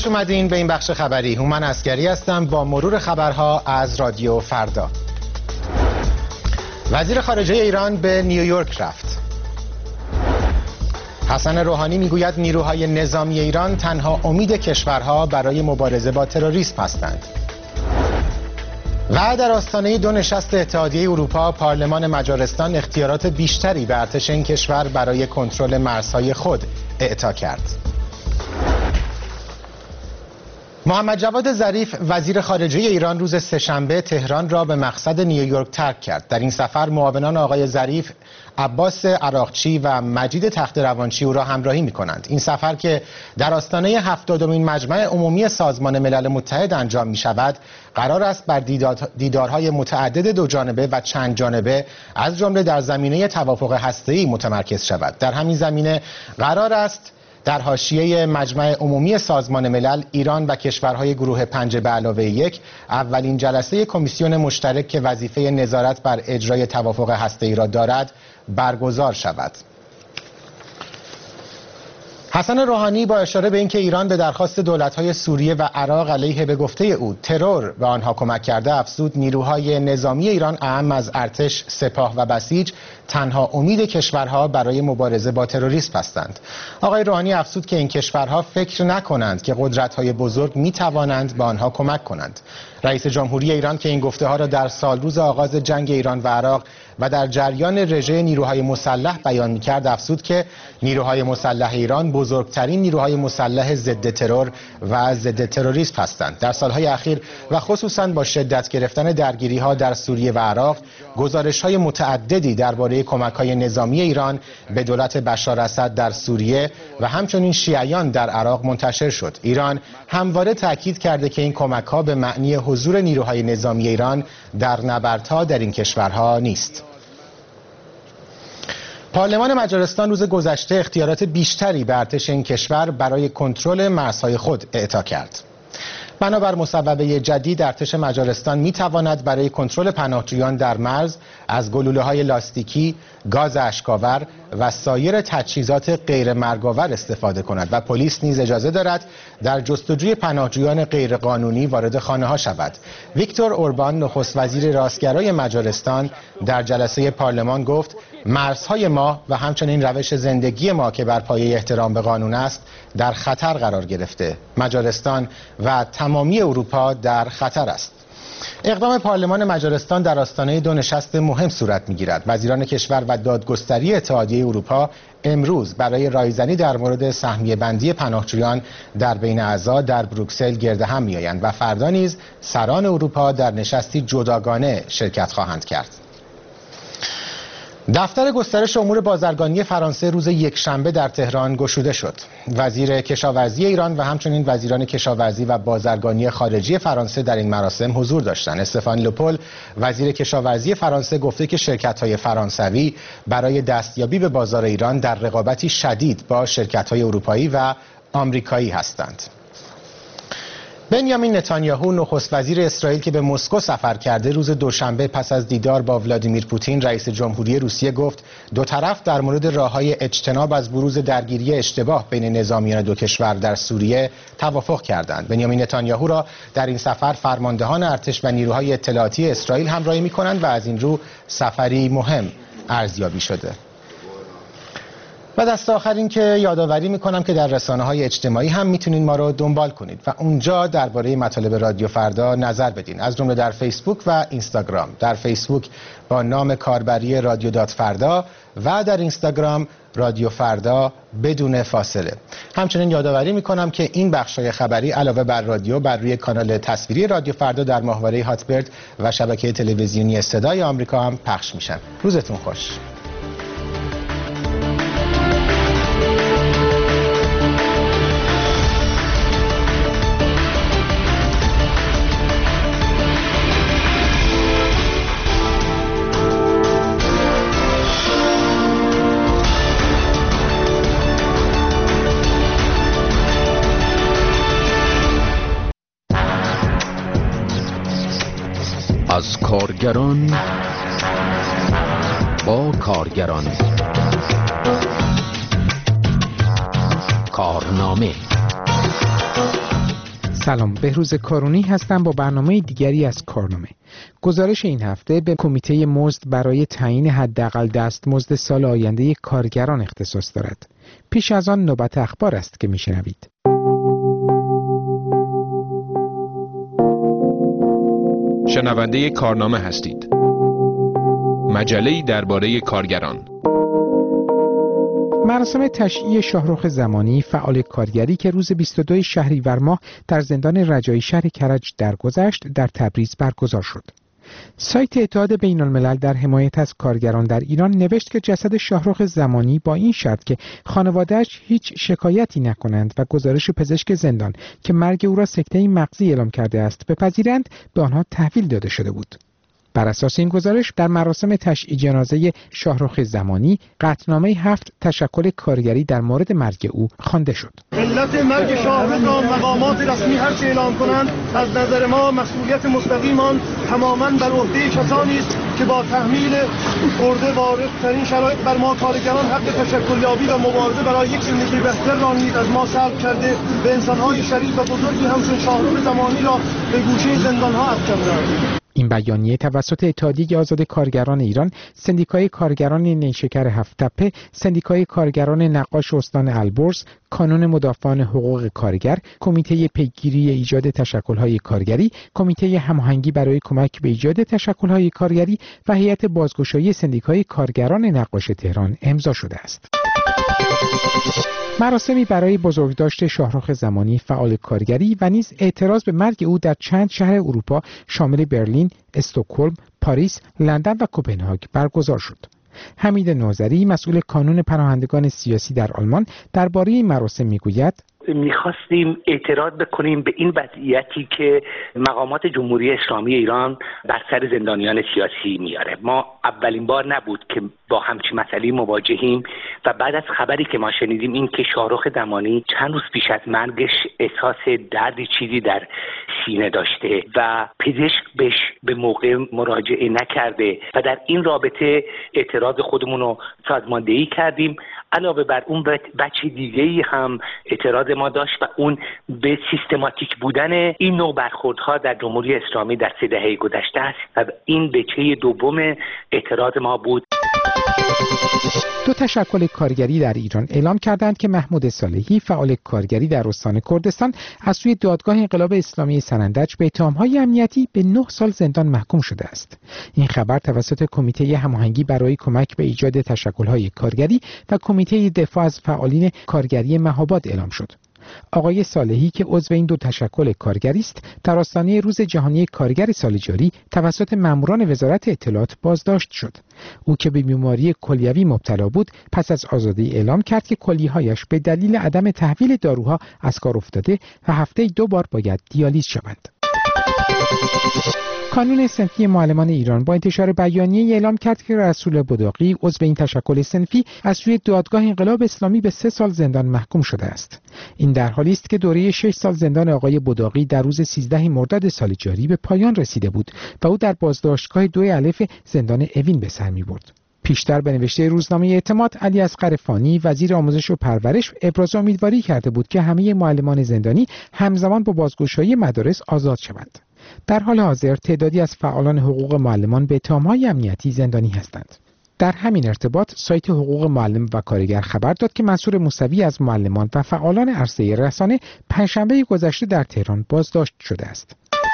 خوش اومدین به این بخش خبری. هومن عسگری هستم با مرور خبرها از رادیو فردا. وزیر خارجه ایران به نیویورک رفت. حسن روحانی میگوید نیروهای نظامی ایران تنها امید کشورها برای مبارزه با تروریسم هستند. و در آستانه دو نشست اتحادیه اروپا، پارلمان مجارستان اختیارات بیشتری به ارتش این کشور برای کنترل مرزهای خود اعطا کرد. محمد جواد ظریف وزیر خارجه ایران روز سه‌شنبه تهران را به مقصد نیویورک ترک کرد. در این سفر معاونان آقای ظریف عباس عراقچی و مجید تخت روانچی او را همراهی می‌کنند. این سفر که در آستانه 70مین مجمع عمومی سازمان ملل متحد انجام می‌شود، قرار است بر دیدارهای متعدد دو جانبه و چند جانبه از جمله در زمینه توافق هسته‌ای متمرکز شود. در همین زمینه قرار است در حاشیه مجمع عمومی سازمان ملل ایران و کشورهای گروه 5+1 اولین جلسه کمیسیون مشترک که وظیفه نظارت بر اجرای توافق هسته‌ای را دارد برگزار شود. حسن روحانی با اشاره به اینکه ایران به درخواست دولت‌های سوریه و عراق علیه به گفته او ترور به آنها کمک کرده افزود نیروهای نظامی ایران اعم از ارتش، سپاه و بسیج تنها امید کشورها برای مبارزه با تروریسم هستند. آقای روحانی افزود که این کشورها فکر نکنند که قدرت‌های بزرگ می‌توانند به آنها کمک کنند. رئیس جمهوری ایران که این گفته‌ها را در سالروز آغاز جنگ ایران و عراق و در جریان رژه نیروهای مسلح بیان می‌کرد افزود که نیروهای مسلح ایران بزرگترین نیروهای مسلح ضد ترور و ضد تروریسم هستند. در سالهای اخیر و خصوصاً با شدت گرفتن درگیری‌ها در سوریه و عراق، گزارش‌های متعددی درباره کمک‌های نظامی ایران به دولت بشار اسد در سوریه و همچنین شیعیان در عراق منتشر شد. ایران همواره تاکید کرده که این کمک‌ها به معنی حضور نیروهای نظامی ایران در نبردها در این کشورها نیست. پارلمان مجارستان روز گذشته اختیارات بیشتری به ارتش این کشور برای کنترل مرزهای خود اعطا کرد. بنابر مصوبه جدید ارتش مجارستان می تواند برای کنترل پناهجویان در مرز از گلوله‌های لاستیکی، گاز اشک‌آور و سایر تجهیزات غیر مرگ‌آور استفاده کند و پلیس نیز اجازه دارد در جستجوی پناهجویان غیرقانونی وارد خانه‌ها شود. ویکتور اوربان نخست وزیر راستگرای مجارستان در جلسه پارلمان گفت مرزهای ما و همچنین روش زندگی ما که بر پایه احترام به قانون است در خطر قرار گرفته. مجارستان و تمامی اروپا در خطر است. اقدام پارلمان مجارستان در آستانه دو نشست مهم صورت می‌گیرد. وزیران کشور و دادگستری اتحادیه اروپا امروز برای رایزنی در مورد سهمیه بندی پناهجویان در بین اعضا در بروکسل گرد هم می‌آیند و فردا نیز سران اروپا در نشستی جداگانه شرکت خواهند کرد. دفتر گسترش امور بازرگانی فرانسه روز یکشنبه در تهران گشوده شد. وزیر کشاورزی ایران و همچنین وزیران کشاورزی و بازرگانی خارجی فرانسه در این مراسم حضور داشتند. استفان لوپول وزیر کشاورزی فرانسه گفته که شرکت‌های فرانسوی برای دستیابی به بازار ایران در رقابتی شدید با شرکت‌های اروپایی و آمریکایی هستند. بنیامین نتانیاهو نخست وزیر اسرائیل که به مسکو سفر کرده روز دوشنبه پس از دیدار با ولادیمیر پوتین رئیس جمهوری روسیه گفت دو طرف در مورد راه‌های اجتناب از بروز درگیری اشتباه بین نظامیان دو کشور در سوریه توافق کردند. بنیامین نتانیاهو را در این سفر فرماندهان ارتش و نیروهای اطلاعاتی اسرائیل همراهی می‌کنند و از این رو سفری مهم ارزیابی شده. و دست آخر این که یادآوری میکنم که در رسانه‌های اجتماعی هم میتونید ما رو دنبال کنید و اونجا درباره مطالب رادیو فردا نظر بدین، از جمله در فیسبوک و اینستاگرام. در فیسبوک با نام کاربری رادیو فردا و در اینستاگرام رادیو فردا بدون فاصله. همچنین یادآوری میکنم که این بخش‌های خبری علاوه بر رادیو بر روی کانال تصویری رادیو فردا در ماهواره هاتبرد و شبکه تلویزیونی صدای آمریکا هم پخش میشن. روزتون خوش. از کارگران با کارگران، کارنامه سلام، بهروز کارونی هستم با برنامه دیگری از کارنامه. گزارش این هفته به کمیته مزد برای تعیین حداقل دستمزد سال آینده کارگران اختصاص دارد. پیش از آن نوبت اخبار است که میشنوید. شنونده کارنامه هستید. مجله‌ای درباره کارگران. مراسم تشییع شاهرخ زمانی فعال کارگری که روز 22 شهریور ماه در زندان رجایی شهر کرج درگذشت در تبریز برگزار شد. سایت اتحاد بین الملل در حمایت از کارگران در ایران نوشت که جسد شاهرخ زمانی با این شرط که خانواده‌اش هیچ شکایتی نکنند و گزارش پزشک زندان که مرگ او را سکته مغزی اعلام کرده است بپذیرند، به آنها تحویل داده شده بود. بر اساس این گزارش در مراسم تشییع جنازه شاهرخ زمانی قطعنامه 7 تشکل کارگری در مورد مرگ او خوانده شد. علت مرگ شاهرخ را مقامات رسمی هر چه اعلام کنند، از نظر ما مسئولیت مستقیم آن تماما بر عهده کسانی است که با تحمیل خورده واردترین شرایط بر ما کارگران حق تشکل یابی و مبارزه برای یک زندگی بهتر را نیز از ما سلب کرده به انسان‌های شریف و بزرگی همچون شاهرخ زمانی را به گوشه زندان‌ها افکندند. این بیانیه توسط اتحادیه آزاد کارگران ایران، سندیکای کارگران نیشکر هفت‌تپه، سندیکای کارگران نقاش استان البرز، کانون مدافعان حقوق کارگر، کمیته پیگیری ایجاد تشکل‌های کارگری، کمیته هماهنگی برای کمک به ایجاد تشکل‌های کارگری و هیئت بازگشایی سندیکای کارگران نقاش تهران امضا شده است. مراسمی برای بزرگداشت شاهرخ زمانی فعال کارگری و نیز اعتراض به مرگ او در چند شهر اروپا شامل برلین، استکهلم، پاریس، لندن و کوپنهاگ برگزار شد. حمید نوذری مسئول کانون پناهندگان سیاسی در آلمان درباره این مراسم میگوید: میخواستیم اعتراض بکنیم به این وضعیتی که مقامات جمهوری اسلامی ایران بر سر زندانیان سیاسی میاره. ما اولین بار نبود که با همچین مسئله مواجهیم و بعد از خبری که ما شنیدیم این که شاهرخ زمانی چند روز پیش از مرگش احساس دردی چیزی در سینه داشته و پزشک بهش به موقع مراجعه نکرده و در این رابطه اعتراض خودمون رو سازماندهی کردیم. علاوه بر اون بچه دیگه‌ای هم اعتراض ما داشت و اون به سیستماتیک بودن این نوع برخوردها در جمهوری اسلامی در 3 دهه گذشته است و این بچه دوم اعتراض ما بود. دو تشکل کارگری در ایران اعلام کردند که محمود صالحی فعال کارگری در استان کردستان از سوی دادگاه انقلاب اسلامی سنندج به اتهام‌های امنیتی به 9 سال زندان محکوم شده است. این خبر توسط کمیته هماهنگی برای کمک به ایجاد تشکل‌های کارگری و کمیته دفاع از فعالین کارگری مهاباد اعلام شد. آقای صالحی که عضو این دو تشکل کارگری است، در آستانه روز جهانی کارگر سال جاری توسط ماموران وزارت اطلاعات بازداشت شد. او که به بیماری کلیوی مبتلا بود، پس از آزادی اعلام کرد که کلیه‌هایش به دلیل عدم تحویل داروها از کار افتاده و هفته‌ای 2 بار باید دیالیز شوند. کانون صنفی معلمان ایران با انتشار بیانیه اعلام کرد که رسول بداقی عضو این تشکل صنفی از سوی دادگاه انقلاب اسلامی به 3 سال زندان محکوم شده است. این در حالی است که دوره 6 سال زندان آقای بداقی در روز 13 مرداد سال جاری به پایان رسیده بود و او در بازداشتگاه 2 الف زندان اوین به سر می‌برد. پیشتر به نوشته روزنامه اعتماد، علی اصغر فانی وزیر آموزش و پرورش ابراز امیدواری کرده بود که همه معلمان زندانی همزمان با بازگشایی مدارس آزاد شوند. در حال حاضر تعدادی از فعالان حقوق معلمان به اتهام‌های امنیتی زندانی هستند. در همین ارتباط سایت حقوق معلم و کارگر خبر داد که منصور موسوی از معلمان و فعالان عرصه رسانه پنجشنبه گذشته در تهران بازداشت شده است.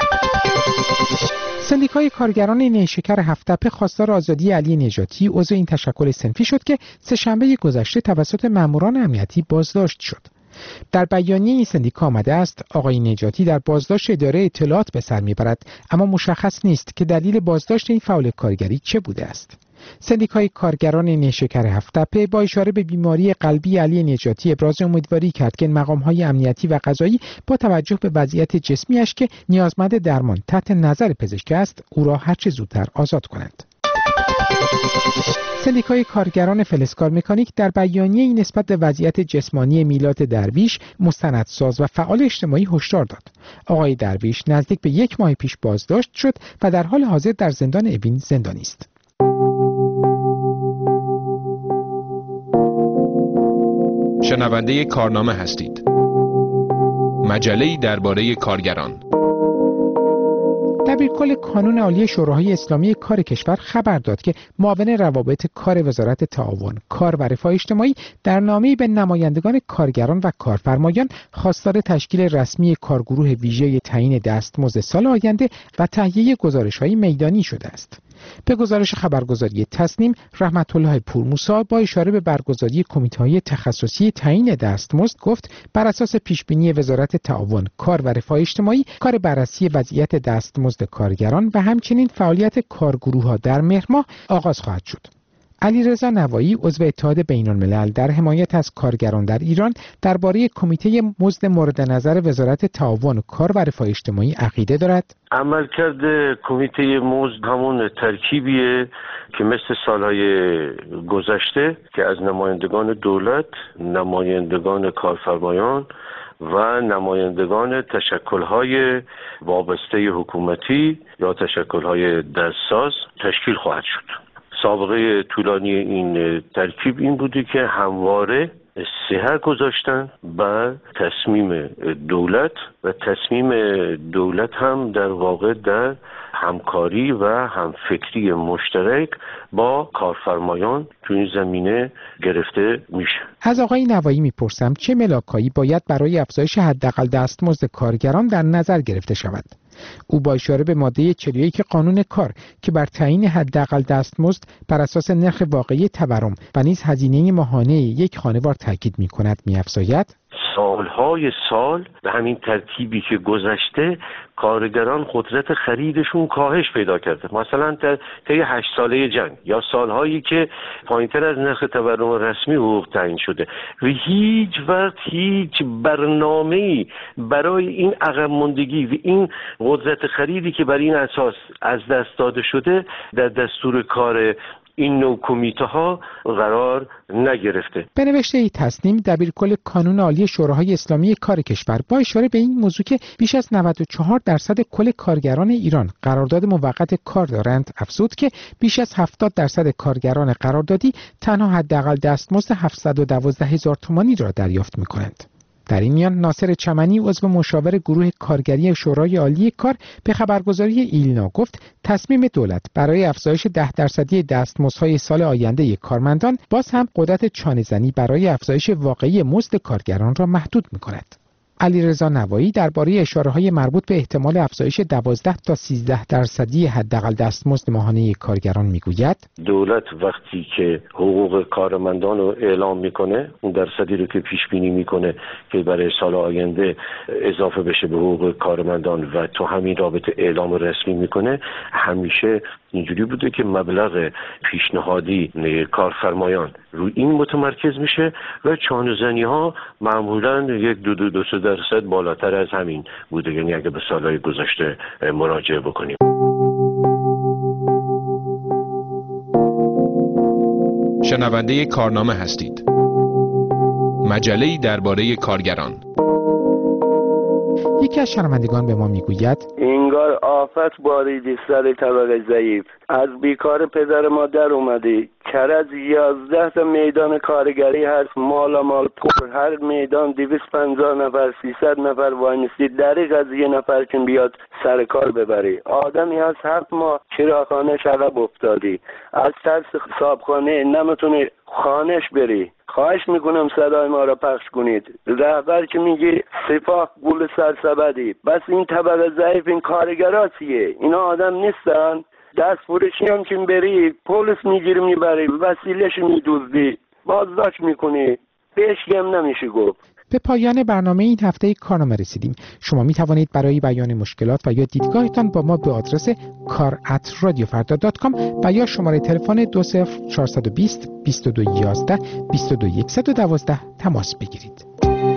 سندیکای کارگران نیشکر هفت‌تپه خواستار آزادی علی نجاتی عضو این تشکل صنفی شد که سه‌شنبه گذشته توسط ماموران امنیتی بازداشت شد. در بیانیه این سندیکا آمده است آقای نجاتی در بازداشت اداره اطلاعات به سر میبرد، اما مشخص نیست که دلیل بازداشت این فعال کارگری چه بوده است. سندیکای کارگران نیشکر هفت‌تپه با اشاره به بیماری قلبی علی نجاتی ابراز امیدواری کرد که مقام‌های امنیتی و قضایی با توجه به وضعیت جسمیش که نیازمند درمان تحت نظر پزشک است، او را هرچه زودتر آزاد کنند. سندیکای کارگران فلزکار مکانیک در بیانیه‌ای نسبت به وضعیت جسمانی میلاد درویش، مستندساز و فعال اجتماعی هشدار داد. آقای درویش نزدیک به 1 ماه پیش بازداشت شد و در حال حاضر در زندان اوین زندانی است. شنونده کارنامه هستید. مجله‌ای درباره کارگران. دبیرکل کانون عالی شوراهای اسلامی کار کشور خبر داد که معاون روابط کار وزارت تعاون، کار و رفاه اجتماعی در نامه‌ای به نمایندگان کارگران و کارفرمایان خواستار تشکیل رسمی کارگروه ویژه تعیین دستمزد سال آینده و تهیه گزارش‌های میدانی شده است. به گزارش خبرگزاری تصنیم، رحمت الله پورموسی با اشاره به برگزاری کمیته‌های تخصصی تعیین دستمزد گفت بر اساس پیشبینی وزارت تعاون، کار و رفاه اجتماعی، کار بررسی وضعیت دستمزد کارگران و همچنین فعالیت کارگروه‌ها در مهر ماه آغاز خواهد شد. علیرضا نوایی عضو اتحاد بین‌الملل در حمایت از کارگران در ایران درباره کمیته مزد مورد نظر وزارت تعاون، کار و رفاه اجتماعی عقیده دارد. عملکرد کمیته مزد همون ترکیبیه که مثل سالهای گذشته که از نمایندگان دولت، نمایندگان کارفرمایان و نمایندگان تشکل‌های وابسته حکومتی یا تشکل‌های دستساز تشکیل خواهد شد. سابقه طولانی این ترکیب این بوده که همواره سحر گذاشتن بر تصمیم دولت و تصمیم دولت هم در واقع در همکاری و همفکری مشترک با کارفرمایان تو این زمینه گرفته میشه. از آقای نوایی میپرسم چه ملاکایی باید برای افزایش حداقل دستمزد کارگران در نظر گرفته شود؟ او با اشاره به ماده 41 قانون کار که بر تعیین حداقل دستمزد بر اساس نرخ واقعی تورم و نیز هزینه ماهانه یک خانوار تاکید می‌کند می‌افزاید سالهای سال به همین ترتیبی که گذشته کارگران قدرت خریدشون کاهش پیدا کرده. مثلا طی 8 ساله جنگ یا سالهایی که پایینتر از نرخ تورم رسمی حقوق تعیین شده و هیچ وقت هیچ برنامه‌ای برای این عقب ماندگی و این قدرت خریدی که بر این اساس از دست داده شده در دستور کار این نوع کمیته ها قرار نگرفته. به نوشته تصنیم، دبیرکل کانون عالی شوراهای اسلامی کار کشور با اشاره به این موضوع که بیش از 94% کل کارگران ایران قرارداد موقت کار دارند افزود که بیش از 70% کارگران قراردادی تنها حداقل دستمزد 712,000 تومانی را دریافت می‌کنند. در این میان ناصر چمنی عضو مشاور گروه کارگری شورای عالی کار به خبرگزاری ایلنا گفت تصمیم دولت برای افزایش 10% دستمزدهای سال آینده کارمندان باز هم قدرت چانه‌زنی برای افزایش واقعی مزد کارگران را محدود می‌کند. علیرضا نوایی درباره اشاره‌های مربوط به احتمال افزایش 12 تا 13% حداقل دستمزد ماهانه کارگران میگوید دولت وقتی که حقوق کارمندان رو اعلام میکنه، اون درصدی رو که پیش بینی میکنه که برای سال آینده اضافه بشه به حقوق کارمندان و تو همین رابطه اعلام رسمی میکنه، همیشه اینجوری بوده که مبلغ پیشنهادی کارفرمایان روی این متمرکز میشه و چانه‌زنی ها معمولاً 1-2% بالاتر از همین بوده. یعنی اگه به سالهای گذشته مراجعه بکنیم. شنونده کارنامه هستید. مجله‌ای درباره کارگران. یکی از شنوندگان به ما میگوید انگار آفت باریدی سر طبقه ضعیف. از بیکار پدر مادر اومدی. کرج 11 تا میدان کارگری هست، مال پر. هر میدان 250 نفر 300 نفر وایمیسی. دریغ از یه نفر که بیاد سر کار ببری. آدمی هست 7 ماه چراغخانه عقب افتادی، از ترس صابخانه نمیتونی خانش بری. خواهش میکنم صدای ما را پخش کنید. رهبر که میگه سپاه گول سرسبدی، بس این طبقه ضعیف این کارگراتیه. اینا آدم نیستن. دست فروشی هم که بری پلیس میگیری میبری، وسیلهش میدوزدی، بازداشت میکنی، بهش گم نمیشه گفت. به پایان برنامه این هفته کارنامه رسیدیم. شما می توانید برای بیان مشکلات و یا دیدگاهتان با ما به آدرس kar@radiofarda.com و یا شماره تلفن 20420 2211 22112 تماس بگیرید.